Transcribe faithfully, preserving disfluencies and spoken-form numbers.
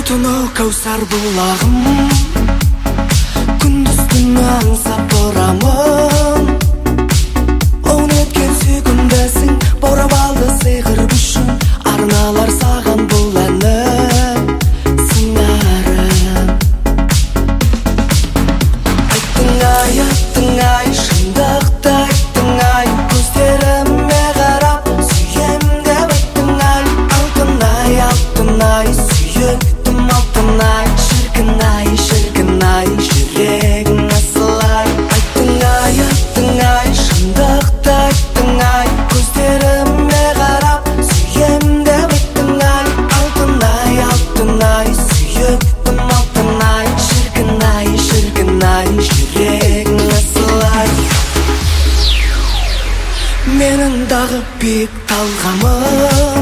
Түні кәусар бұлағым, күндіз түні аңсап тұрамын. Он өткен сүйкімдісің, баурап алды сиқыр күшін, арналар саған бұл әнім, сыңарым. Айттың ай, айттың ай, шындықты айттың ай, көздеріме қарап сүйем деп айттың ай. Алтын ай, алтын ай, сүйіктім алтын ай, шіркін ай, шіркін ай, жүрегің асыл ай. Айттың ай, айттың ай, шындықты айттың ай, көздеріме қарап сүйем деп айттың ай. Алтын ай, алтын ай, сүйіктім алтын ай, шіркін ай, шіркін ай, жүрегің асыл ай. Менің дағы биік талғамым,